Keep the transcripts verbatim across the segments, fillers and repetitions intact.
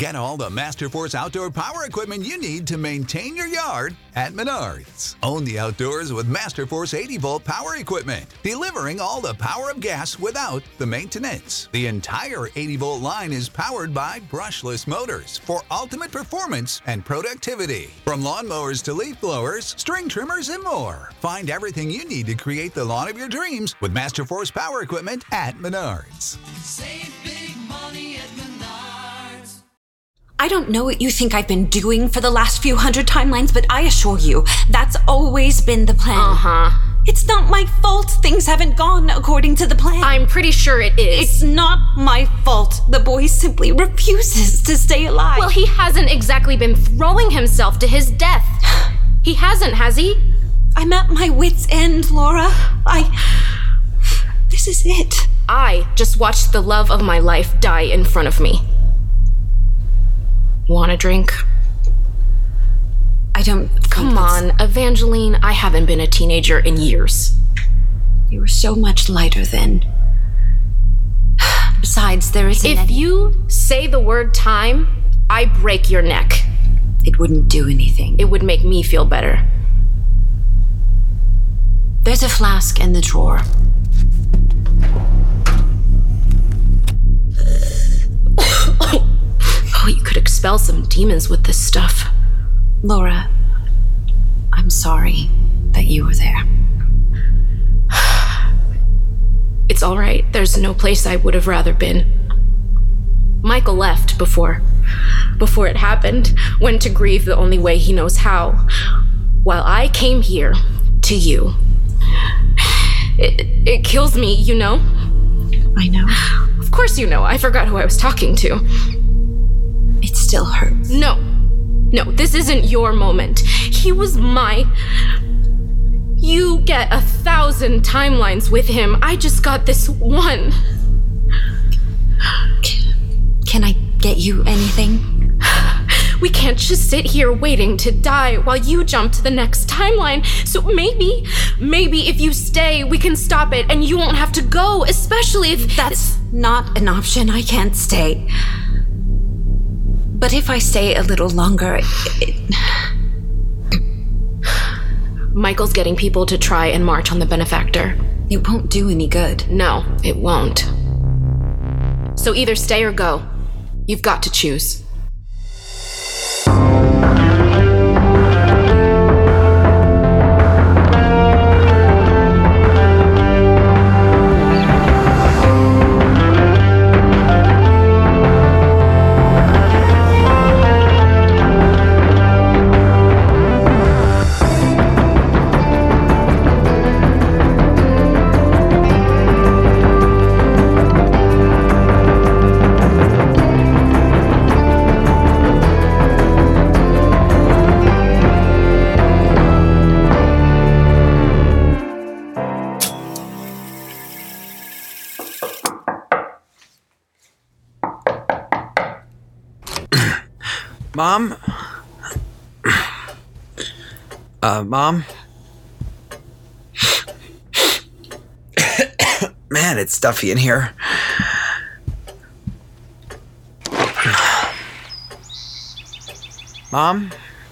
Get all the Masterforce outdoor power equipment you need to maintain your yard at Menards. Own the outdoors with Masterforce eighty volt power equipment, delivering all the power of gas without the maintenance. The entire eighty volt line is powered by brushless motors for ultimate performance and productivity. From lawnmowers to leaf blowers, string trimmers, and more. Find everything you need to create the lawn of your dreams with Masterforce power equipment at Menards. Save big money at Menards. I don't know what you think I've been doing for the last few hundred timelines, but I assure you, that's always been the plan. Uh-huh. It's not my fault things haven't gone according to the plan. I'm pretty sure it is. It's not my fault. The boy simply refuses to stay alive. Well, he hasn't exactly been throwing himself to his death. He hasn't, has he? I'm at my wit's end, Laura. I... This is it. I just watched the love of my life die in front of me. Want a drink? I don't... Come on, Evangeline, I haven't been a teenager in years. You were so much lighter then. Besides, there isn't If any... you say the word time, I break your neck. It wouldn't do anything. It would make me feel better. There's a flask in the drawer. Oh, you could expel some demons with this stuff. Laura, I'm sorry that you were there. It's all right. There's no place I would have rather been. Michael left before, before it happened, went to grieve the only way he knows how, while I came here to you. It, it kills me, you know? I know. Of course you know. I forgot who I was talking to. It still hurts. No. No, this isn't your moment. He was my... You get a thousand timelines with him. I just got this one. Can I get you anything? We can't just sit here waiting to die while you jump to the next timeline. So maybe, maybe if you stay, we can stop it and you won't have to go, especially if... That's not an option. I can't stay. But if I stay a little longer, it... Michael's getting people to try and march on the benefactor. It won't do any good. No, it won't. So either stay or go. You've got to choose. Mom? Uh, Mom? Man, it's stuffy in here. Mom?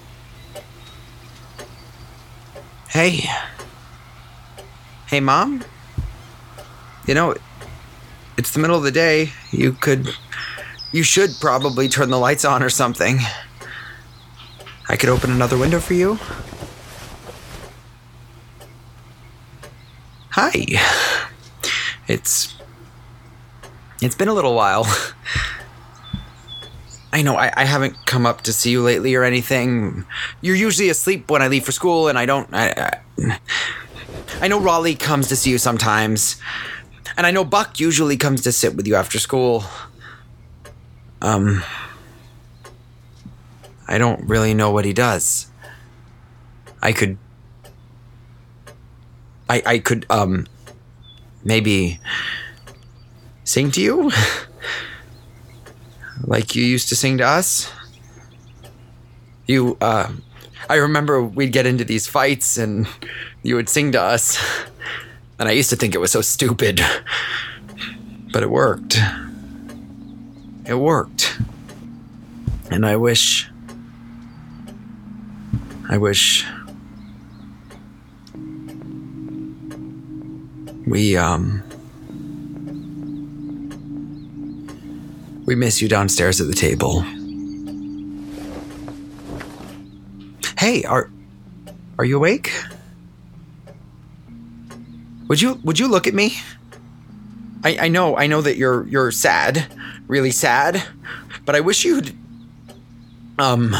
Hey. Hey, Mom? You know, it's the middle of the day. You could... You should probably turn the lights on or something. I could open another window for you. Hi. It's... It's been a little while. I know, I, I haven't come up to see you lately or anything. You're usually asleep when I leave for school, and I don't... I, I, I know Raleigh comes to see you sometimes. And I know Buck usually comes to sit with you after school. Um... I don't really know what he does. I could... I, I could, um... maybe... sing to you? Like you used to sing to us? You, uh... I remember we'd get into these fights and you would sing to us. And I used to think it was so stupid. But it worked. It worked. And I wish... I wish... We, um... We miss you downstairs at the table. Hey, are... Are you awake? Would you, would you look at me? I, I know, I know that you're, you're sad. Really sad. But I wish you'd... Um...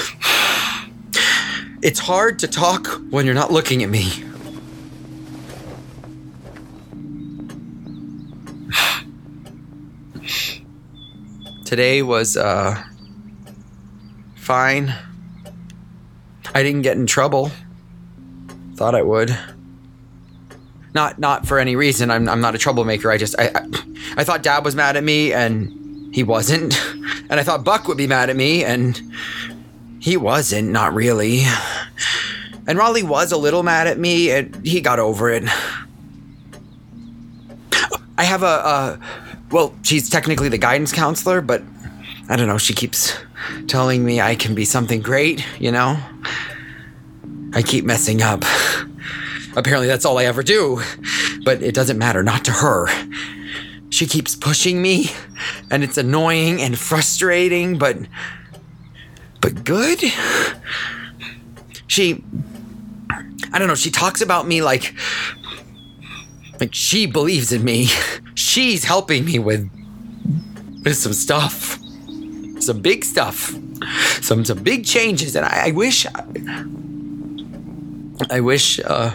It's hard to talk when you're not looking at me. Today was, uh... fine. I didn't get in trouble. Thought I would. Not not for any reason. I'm I'm not a troublemaker. I just... I, I, I thought Dad was mad at me, and he wasn't. And I thought Buck would be mad at me, and... he wasn't, not really. And Raleigh was a little mad at me, and he got over it. I have a, uh, well, she's technically the guidance counselor, but I don't know, she keeps telling me I can be something great, you know? I keep messing up. Apparently that's all I ever do, but it doesn't matter, not to her. She keeps pushing me, and it's annoying and frustrating, but... But good? She... I don't know, she talks about me like... Like she believes in me. She's helping me with... With some stuff. Some big stuff. Some some big changes, and I, I wish... I, I wish, uh...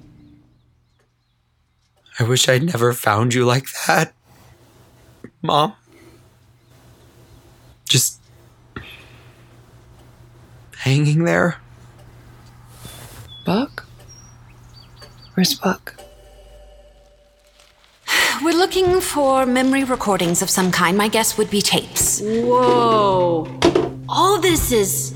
I wish I'd never found you like that. Mom. Just... hanging there. Buck? Where's Buck? We're looking for memory recordings of some kind. My guess would be tapes. Whoa. All this is...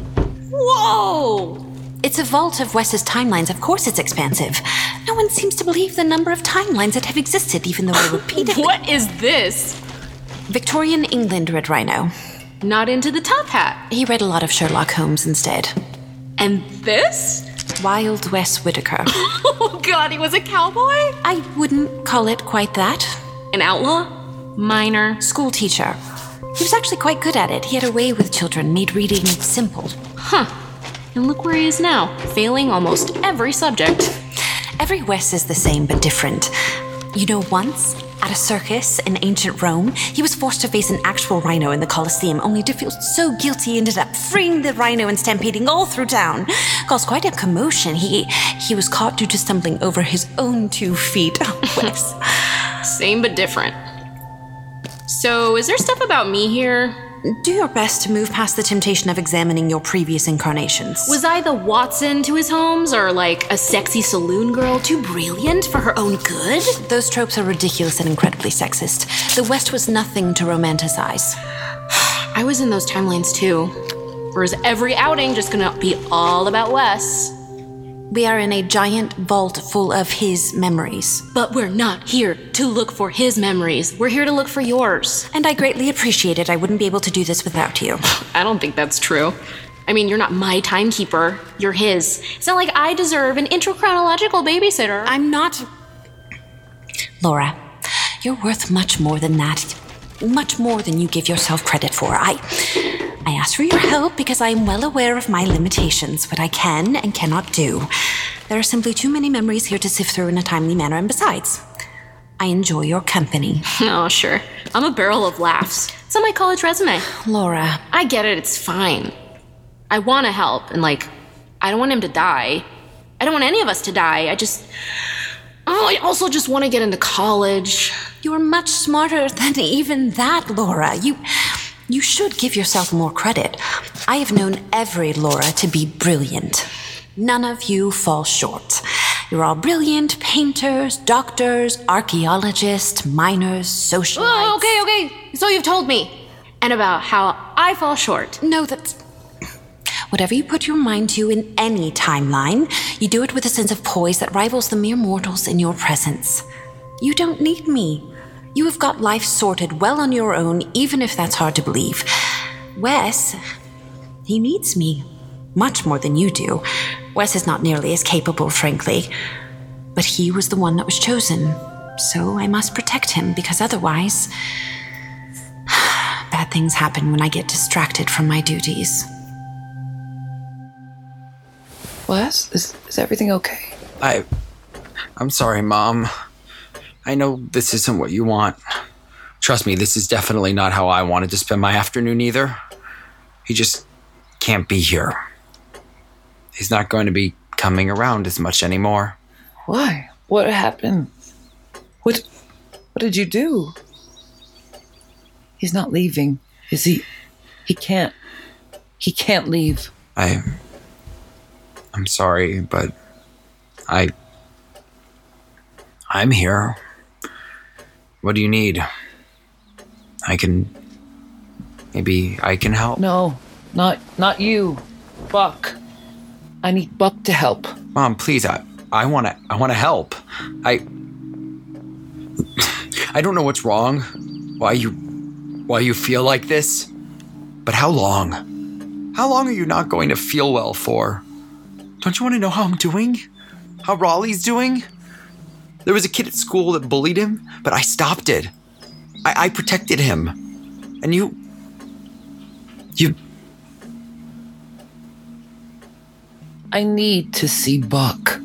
Whoa! It's a vault of Wes's timelines. Of course it's expansive. No one seems to believe the number of timelines that have existed, even though I repeatedly... What is this? Victorian England read Rhino. Not into the top hat. He read a lot of Sherlock Holmes instead. And this? Wild Wes Whitaker. Oh god, he was a cowboy? I wouldn't call it quite that. An outlaw? Miner? School teacher. He was actually quite good at it. He had a way with children, made reading simple. Huh. And look where he is now, failing almost every subject. Every Wes is the same, but different. You know, once, at a circus in ancient Rome, he was forced to face an actual rhino in the Colosseum, only to feel so guilty he ended up freeing the rhino and stampeding all through town. Caused quite a commotion. He he was caught due to stumbling over his own two feet. Oh, Wes. Same but different. So, is there stuff about me here? Do your best to move past the temptation of examining your previous incarnations. Was I the Watson to his Holmes, or like a sexy saloon girl too brilliant for her own good? Those tropes are ridiculous and incredibly sexist. The West was nothing to romanticize. I was in those timelines too. Or is every outing just gonna be all about Wes? We are in a giant vault full of his memories. But we're not here to look for his memories. We're here to look for yours. And I greatly appreciate it. I wouldn't be able to do this without you. I don't think that's true. I mean, you're not my timekeeper. You're his. It's not like I deserve an intrachronological babysitter. I'm not... Laura, you're worth much more than that. Much more than you give yourself credit for. I... I ask for your help because I am well aware of my limitations, what I can and cannot do. There are simply too many memories here to sift through in a timely manner, and besides, I enjoy your company. Oh, sure. I'm a barrel of laughs. It's on my college resume. Laura. I get it, it's fine. I want to help, and like, I don't want him to die. I don't want any of us to die. I just... Oh, I also just want to get into college. You're much smarter than even that, Laura. You... You should give yourself more credit. I have known every Laura to be brilliant. None of you fall short. You're all brilliant painters, doctors, archaeologists, miners, socialites. Oh, okay, okay. So you've told me. And about how I fall short. No, that's... Whatever you put your mind to in any timeline, you do it with a sense of poise that rivals the mere mortals in your presence. You don't need me. You have got life sorted well on your own, even if that's hard to believe. Wes, he needs me. Much more than you do. Wes is not nearly as capable, frankly. But he was the one that was chosen. So I must protect him, because otherwise... bad things happen when I get distracted from my duties. Wes, is, is everything okay? I... I'm sorry, Mom. I know this isn't what you want. Trust me, this is definitely not how I wanted to spend my afternoon either. He just can't be here. He's not going to be coming around as much anymore. Why? What happened? What what did you do? He's not leaving, is he? He can't. He can't leave. I... I'm sorry, but... I... I'm here. What do you need? I can... Maybe I can help? No, not not you. Buck. I need Buck to help. Mom, please, I I want to I want to help. I I don't know what's wrong. Why you why you feel like this? But how long? How long are you not going to feel well for? Don't you want to know how I'm doing? How Raleigh's doing? There was a kid at school that bullied him, but I stopped it. I, I protected him. And you You I need to see Buck.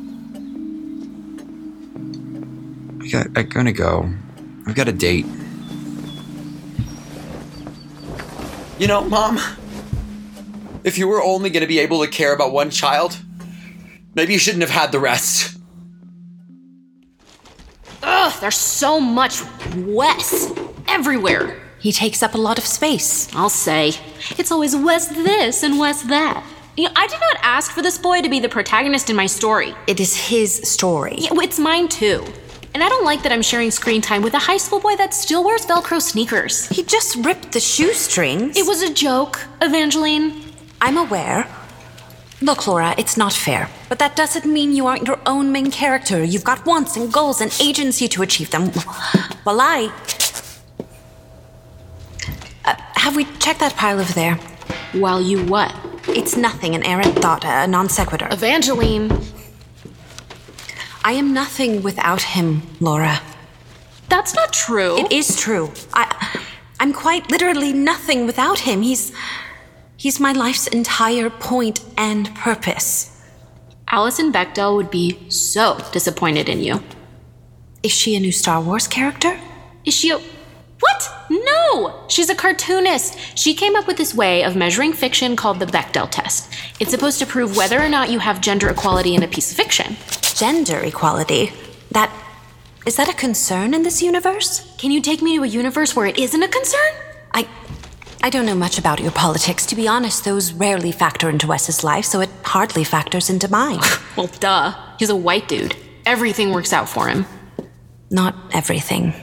I got, I'm gonna go. I've got a date. You know, Mom, if you were only gonna be able to care about one child, maybe you shouldn't have had the rest. Ugh, there's so much Wes everywhere. He takes up a lot of space. I'll say. It's always Wes this and Wes that. You know, I did not ask for this boy to be the protagonist in my story. It is his story. Yeah, well, it's mine too. And I don't like that I'm sharing screen time with a high school boy that still wears Velcro sneakers. He just ripped the shoestrings. It was a joke, Evangeline. I'm aware. Look, Laura, it's not fair. But that doesn't mean you aren't your own main character. You've got wants and goals and agency to achieve them. Well, I... Uh, have we checked that pile over there? While you what? It's nothing, an errant thought, a non sequitur. Evangeline. I am nothing without him, Laura. That's not true. It is true. I, I'm quite literally nothing without him. He's, he's my life's entire point and purpose. Alison Bechdel would be so disappointed in you. Is she a new Star Wars character? Is she a... What? No! She's a cartoonist. She came up with this way of measuring fiction called the Bechdel test. It's supposed to prove whether or not you have gender equality in a piece of fiction. Gender equality? That... Is that a concern in this universe? Can you take me to a universe where it isn't a concern? I... I don't know much about your politics. To be honest, those rarely factor into Wes's life, so it hardly factors into mine. Well, duh. He's a white dude. Everything works out for him. Not everything.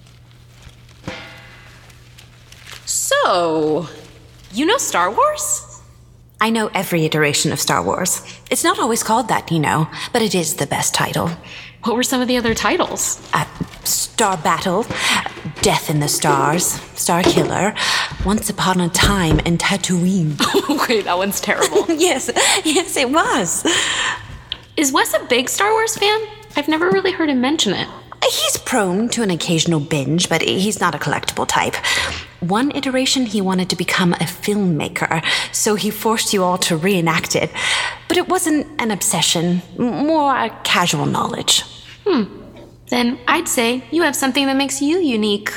So, you know Star Wars? I know every iteration of Star Wars. It's not always called that, you know, but it is the best title. What were some of the other titles? Uh, Star Battle, Death in the Stars, Star Killer, Once Upon a Time in Tatooine. Okay, that one's terrible. yes, yes, it was. Is Wes a big Star Wars fan? I've never really heard him mention it. He's prone to an occasional binge, but he's not a collectible type. One iteration, he wanted to become a filmmaker, so he forced you all to reenact it. But it wasn't an obsession, more a casual knowledge. Hmm. Then I'd say you have something that makes you unique.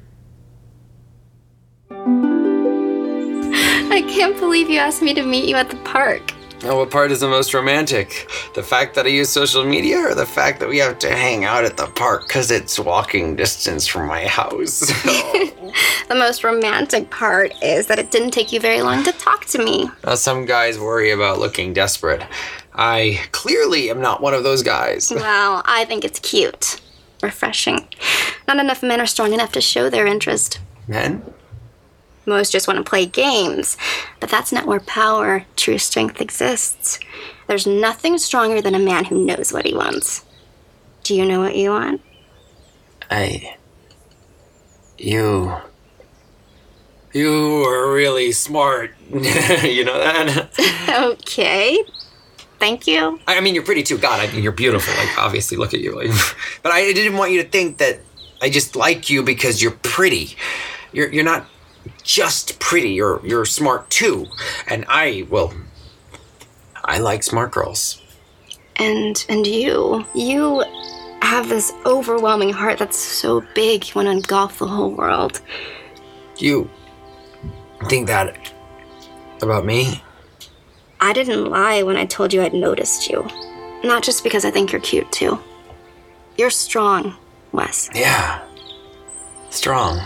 I can't believe you asked me to meet you at the park. Oh, what part is the most romantic? The fact that I use social media or the fact that we have to hang out at the park because it's walking distance from my house? The most romantic part is that it didn't take you very long to talk to me. Now, some guys worry about looking desperate. I clearly am not one of those guys. Well, I think it's cute. Refreshing. Not enough men are strong enough to show their interest. Men? Most just want to play games, but that's not where power, true strength exists. There's nothing stronger than a man who knows what he wants. Do you know what you want? I... You... You are really smart. You know that? Okay. Thank you. I mean, you're pretty too. God, I mean, you're beautiful. Like, obviously, look at you. Like, but I didn't want you to think that I just like you because you're pretty. You're you're not just pretty. You're you're smart too. And I, well, I like smart girls. And and you, you have this overwhelming heart that's so big you want to engulf the whole world. You think that about me? I didn't lie when I told you I'd noticed you. Not just because I think you're cute, too. You're strong, Wes. Yeah. Strong.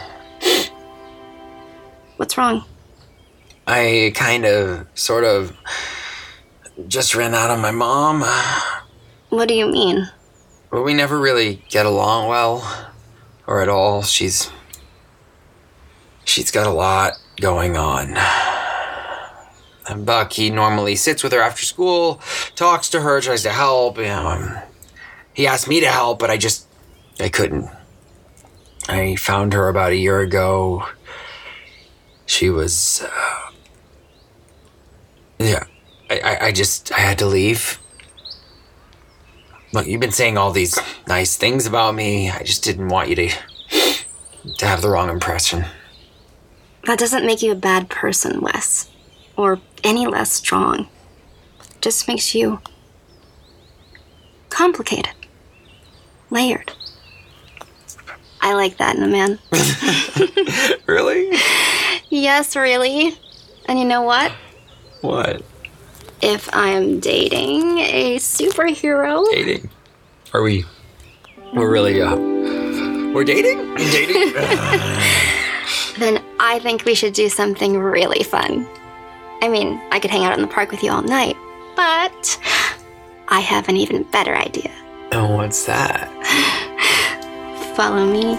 What's wrong? I kind of, sort of, just ran out on my mom. What do you mean? Well, we never really get along well, or at all. She's... She's got a lot going on. And Buck, he normally sits with her after school, talks to her, tries to help. You know, um, he asked me to help, but I just, I couldn't. I found her about a year ago. She was, uh, yeah, I, I, I just, I had to leave. Look, you've been saying all these nice things about me. I just didn't want you to, to have the wrong impression. That doesn't make you a bad person, Wes. Or any less strong. It just makes you complicated. Layered. I like that in a man. Really? Yes, really. And you know what? What? If I'm dating a superhero... Dating? Are we... We're really, uh... We're dating? Dating? Then I think we should do something really fun. I mean, I could hang out in the park with you all night, but I have an even better idea. And what's that? Follow me.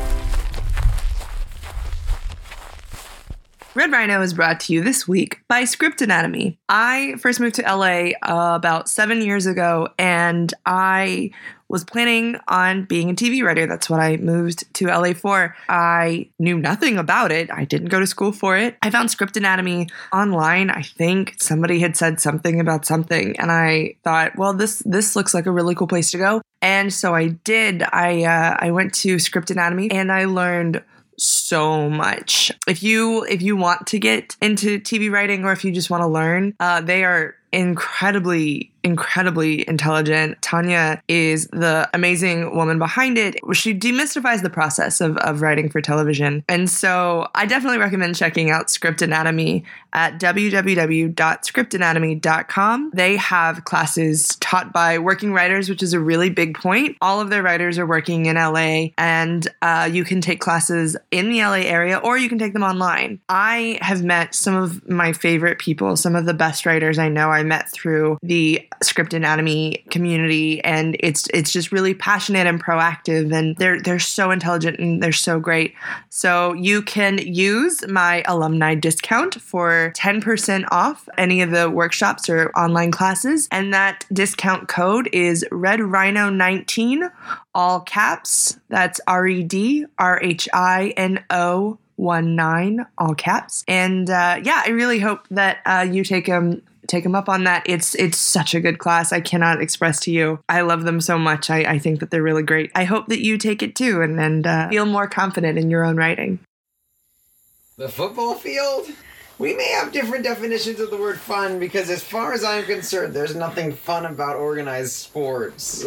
Red Rhino is brought to you this week by Script Anatomy. I first moved to L A uh, about seven years ago, and I was planning on being a T V writer. That's what I moved to L A for. I knew nothing about it. I didn't go to school for it. I found Script Anatomy online. I think somebody had said something about something, and I thought, well, this this looks like a really cool place to go. And so I did. I uh, I went to Script Anatomy, and I learned so much. If you if you want to get into T V writing, or if you just want to learn, uh, they are incredibly, incredibly intelligent. Tanya is the amazing woman behind it. She demystifies the process of, of writing for television. And so I definitely recommend checking out Script Anatomy at w w w dot script anatomy dot com. They have classes taught by working writers, which is a really big point. All of their writers are working in L A, and uh, you can take classes in the L A area, or you can take them online. I have met some of my favorite people, some of the best writers I know I met through the Script Anatomy community, and it's it's just really passionate and proactive, and they're they're so intelligent and they're so great. So you can use my alumni discount for ten percent off any of the workshops or online classes, and that discount code is Red Rhino nineteen, all caps. That's R E D R H I N O one nine, all caps. And uh, yeah, I really hope that uh, you take them. Take them up on that. It's it's such a good class. I cannot express to you. I love them so much. I, I think that they're really great. I hope that you take it too, and, and uh, feel more confident in your own writing. The football field? We may have different definitions of the word fun, because as far as I'm concerned, there's nothing fun about organized sports.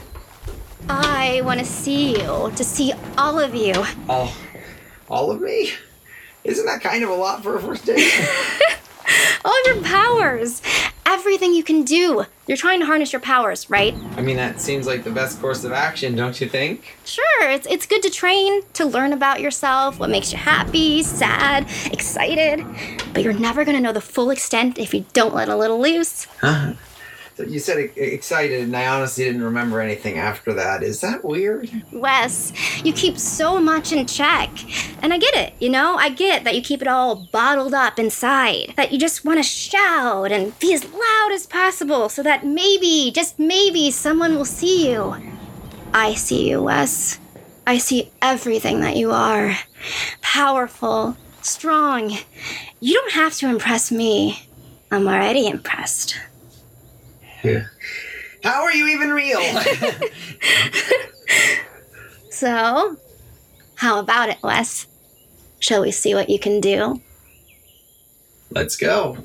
I want to see you, to see all of you. All, all of me? Isn't that kind of a lot for a first date? All of your powers. Everything you can do. You're trying to harness your powers, right? I mean, that seems like the best course of action, don't you think? Sure, it's it's good to train, to learn about yourself, what makes you happy, sad, excited. But you're never going to know the full extent if you don't let a little loose. Huh? So you said e- excited, and I honestly didn't remember anything after that. Is that weird? Wes, you keep so much in check. And I get it, you know? I get that you keep it all bottled up inside. That you just want to shout and be as loud as possible so that maybe, just maybe, someone will see you. I see you, Wes. I see everything that you are. Powerful, strong. You don't have to impress me. I'm already impressed. How are you even real? So, how about it, Wes? Shall we see what you can do? Let's go.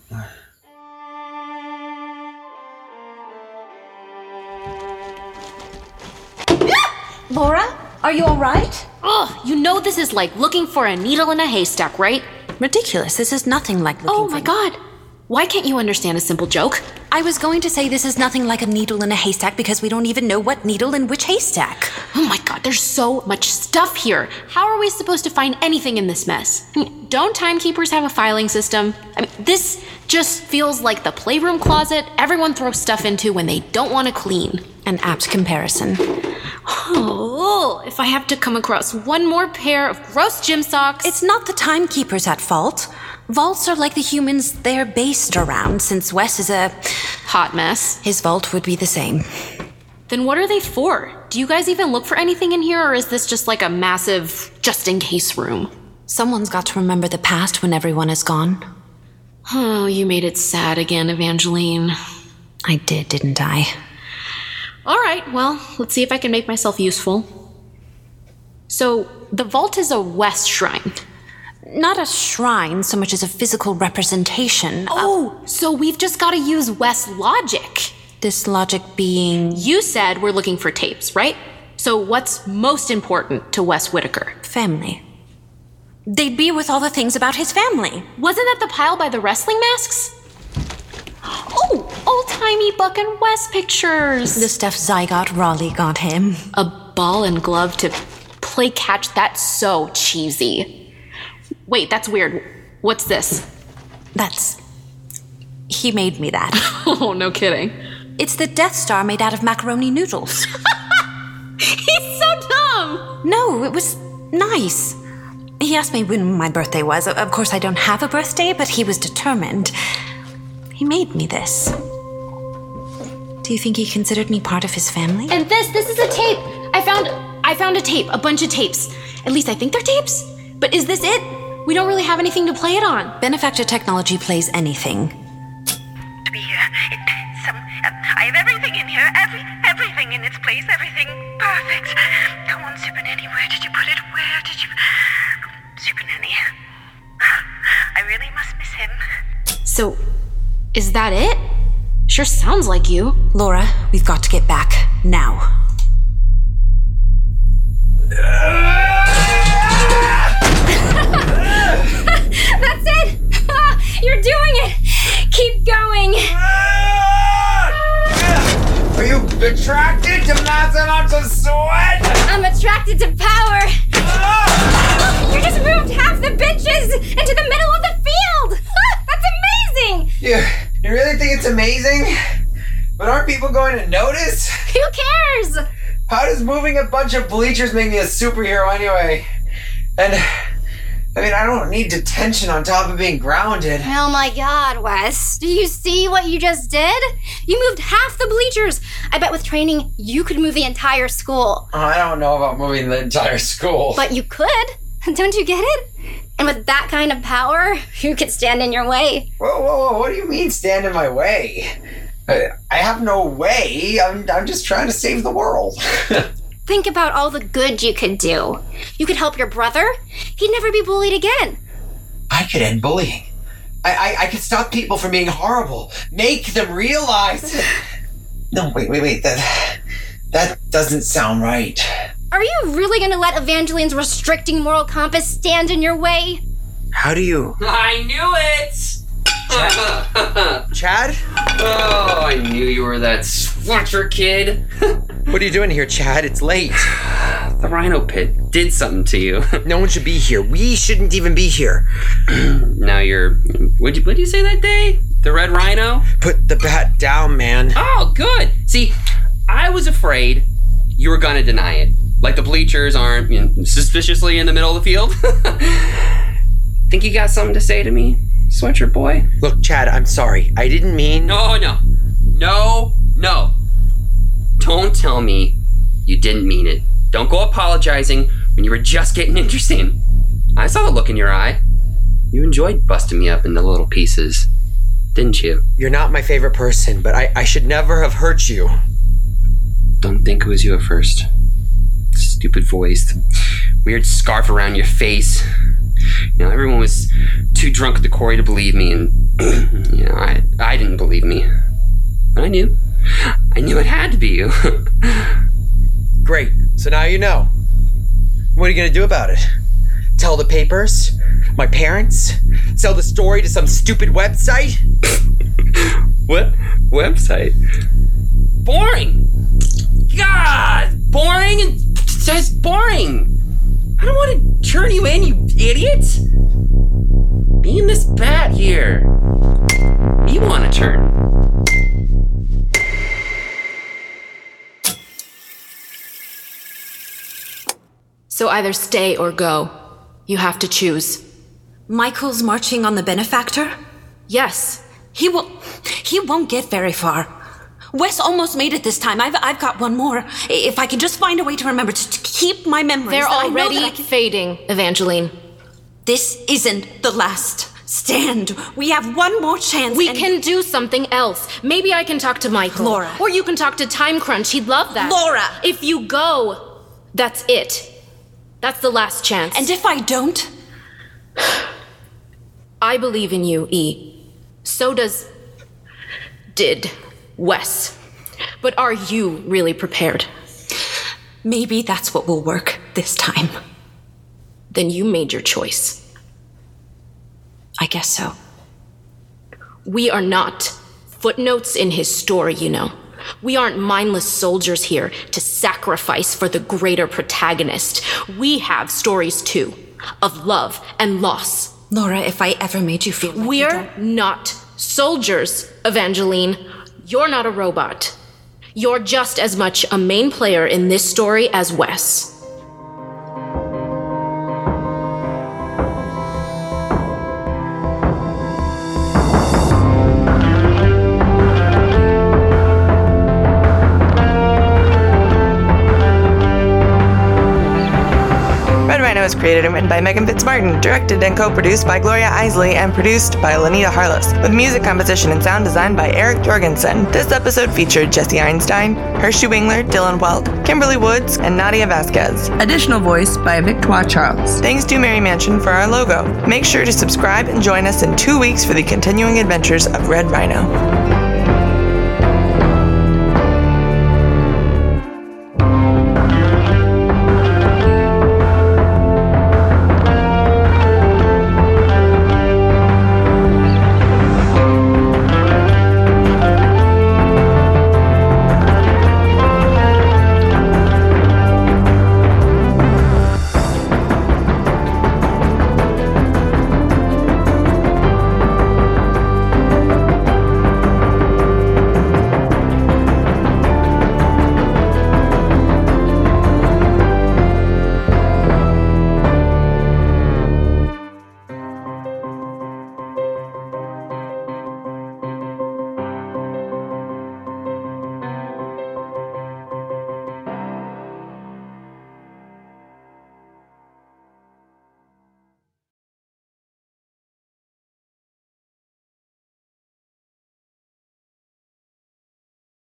Laura, are you all right? Ugh, you know this is like looking for a needle in a haystack, right? Ridiculous. This is nothing like looking Oh for... my god. Why can't you understand a simple joke? I was going to say this is nothing like a needle in a haystack because we don't even know what needle in which haystack. Oh my god, there's so much stuff here. How are we supposed to find anything in this mess? I mean, don't timekeepers have a filing system? I mean, this just feels like the playroom closet everyone throws stuff into when they don't want to clean. An apt comparison. Oh, if I have to come across one more pair of gross gym socks. It's not the timekeepers at fault. Vaults are like the humans they're based around. Since Wes is a hot mess, his vault would be the same. Then what are they for? Do you guys even look for anything in here, or is this just like a massive just-in-case room? Someone's got to remember the past when everyone is gone. Oh, you made it sad again, Evangeline. I did, didn't I? All right, well, let's see if I can make myself useful. So, the vault is a West shrine. Not a shrine so much as a physical representation. Oh, of... so we've just got to use West logic. This logic being... You said we're looking for tapes, right? So what's most important to Wes Whitaker? Family. They'd be with all the things about his family. Wasn't that the pile by the wrestling masks? Oh, old-timey Buck and Wes pictures. The stuff Zygot Raleigh got him. A ball and glove to play catch, that's so cheesy. Wait, that's weird. What's this? That's... He made me that. Oh, no kidding. It's the Death Star made out of macaroni noodles. He's so dumb! No, it was nice. He asked me when my birthday was. Of course, I don't have a birthday, but he was determined. He made me this. Do you think he considered me part of his family? And this, this is a tape. I found, I found a tape, a bunch of tapes. At least I think they're tapes. But is this it? We don't really have anything to play it on. Benefactor technology plays anything. To be here, it, some, uh, I have everything in here, every, everything in its place, everything perfect. Come on, Super Nanny, where did you put it? Where did you... Super Nanny. I really must miss him. So, is that it? Sure sounds like you. Laura, we've got to get back, now. That's it! You're doing it! Keep going! Are you attracted to massive amounts of sweat? I'm attracted to power! Look, you just moved half the benches into the middle of the field! That's amazing! You, you really think it's amazing? But aren't people going to notice? Who cares? How does moving a bunch of bleachers make me a superhero anyway? And... I mean, I don't need detention on top of being grounded. Oh my god, Wes. Do you see what you just did? You moved half the bleachers. I bet with training, you could move the entire school. Oh, I don't know about moving the entire school. But you could. Don't you get it? And with that kind of power, who could stand in your way? Whoa, whoa, whoa. What do you mean stand in my way? I, I have no way. I'm, I'm just trying to save the world. Think about all the good you could do. You could help your brother. He'd never be bullied again. I could end bullying. I, I, I could stop people from being horrible. Make them realize... No, wait, wait, wait. That, that doesn't sound right. Are you really going to let Evangeline's restricting moral compass stand in your way? How do you... I knew it! Chad? Oh, I knew you were that swatcher kid. What are you doing here, Chad? It's late. The Rhino Pit did something to you. No one should be here. We shouldn't even be here. Now you're... What'd you, what'd you say that day? The Red Rhino? Put the bat down, man. Oh, good. See, I was afraid you were gonna deny it. Like the bleachers aren't, you know, suspiciously in the middle of the field. Think you got something to say to me, sweatshirt boy? Look, Chad, I'm sorry. I didn't mean... No, no. No, no. Don't tell me you didn't mean it. Don't go apologizing when you were just getting interesting. I saw the look in your eye. You enjoyed busting me up into little pieces, didn't you? You're not my favorite person, but I, I should never have hurt you. Don't think it was you at first. Stupid voice, the weird scarf around your face. You know, everyone was too drunk at the quarry to believe me, and, you know, I, I didn't believe me. But I knew. I knew it had to be you. Great. So now you know. What are you gonna do about it? Tell the papers? My parents? Sell the story to some stupid website? What website? Boring! God! Boring and just boring! I don't want to turn you in, you idiot! Me and this bat here. You want to turn. So either stay or go. You have to choose. Michael's marching on the benefactor? Yes. He will. He won't get very far. Wes almost made it this time. I've I've got one more. If I can just find a way to remember to, to keep my memories. They're I know already that I can... fading, Evangeline. This isn't the last stand. We have one more chance. We and... can do something else. Maybe I can talk to Michael. Laura. Or you can talk to Time Crunch. He'd love that. Laura. If you go, that's it. That's the last chance. And if I don't? I believe in you, E. So does... did Wes. But are you really prepared? Maybe that's what will work this time. Then you made your choice. I guess so. We are not footnotes in his story, you know. We aren't mindless soldiers here to sacrifice for the greater protagonist. We have stories too, of love and loss. Laura, if I ever made you feel like We're you don't... not soldiers, Evangeline. You're not a robot. You're just as much a main player in this story as Wes. Was created and written by Megan Fitzmartin, directed and co-produced by Gloria Isley, and produced by Lenita Harless, with music composition and sound design by Eric Jorgensen. This episode featured Jesse Einstein, Hershey Wingler, Dylan Weld, Kimberly Woods, and Nadia Vasquez. Additional voice by Victoire Charles. Thanks to Mary Mansion for our logo. Make sure to subscribe and join us in two weeks for the continuing adventures of Red Rhino.